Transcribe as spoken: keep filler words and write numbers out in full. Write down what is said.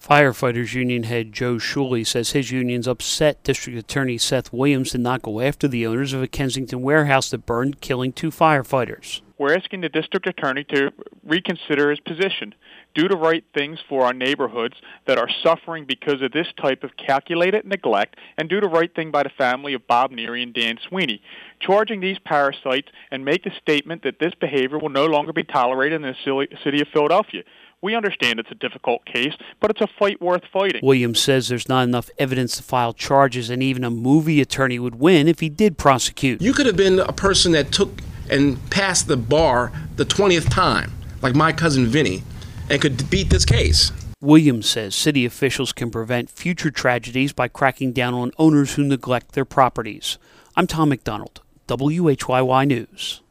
Firefighters Union head Joe Shuley says his union's upset District Attorney Seth Williams did not go after the owners of a Kensington warehouse that burned, killing two firefighters. We're asking the District Attorney to reconsider his position, do the right things for our neighborhoods that are suffering because of this type of calculated neglect, and do the right thing by the family of Bob Neary and Dan Sweeney, charging these parasites and make a statement that this behavior will no longer be tolerated in the city of Philadelphia. We understand it's a difficult case, but it's a fight worth fighting. Williams says there's not enough evidence to file charges, and even a movie attorney would win if he did prosecute. You could have been a person that took and passed the bar the twentieth time, like my cousin Vinny, and could beat this case. Williams says city officials can prevent future tragedies by cracking down on owners who neglect their properties. I'm Tom McDonald, W H Y Y News.